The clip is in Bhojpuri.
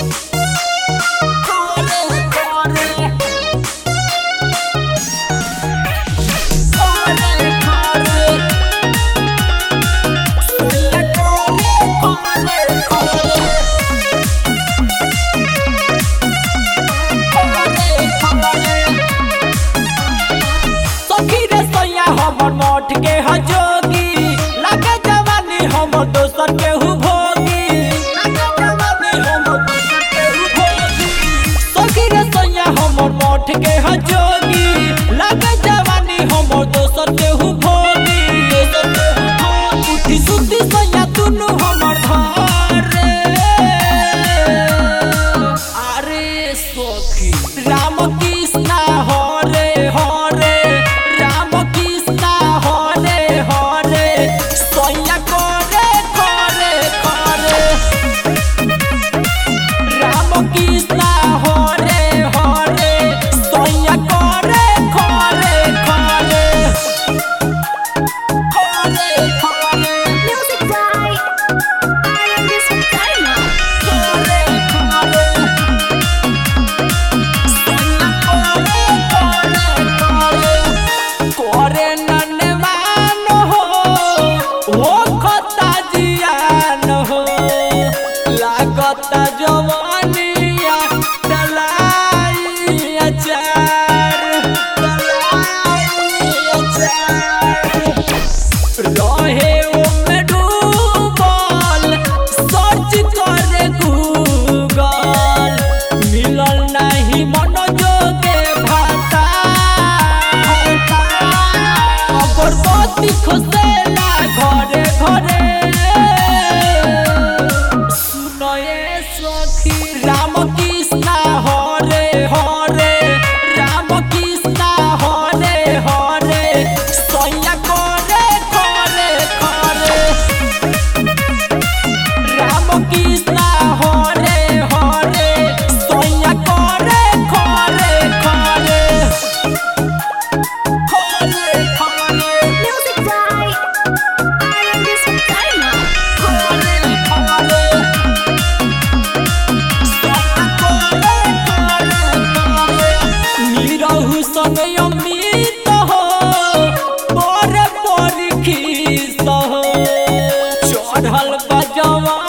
मोट के हजोगी लगे जवानी हम दोसर के हु भोगी लगे जवानी हम दोसर के हु भोगी सखी रे सैया हमर मोट के हजोगी लगे जवानी हम दोसर के हु भोगी उठी सुती सैया दुनु हमर धारे अरे सखी राम कृष्ण हरे हरे जवानिया दलाई अचार रहे में डूबल सर्च करे गूगल मिलल नहीं मनोजोगे भाता अगरबत्ती खोसेला घरे घरे राम कृष्ण हरे हरे राम कृष्ण हरे हरे सैया करे करे करे राम कृष्ण हरे हरे सैया करे करे करे करे करे Music by R&B Sultana. करे करे संग अमृत हो पर खीस हो चढ़ल बजवा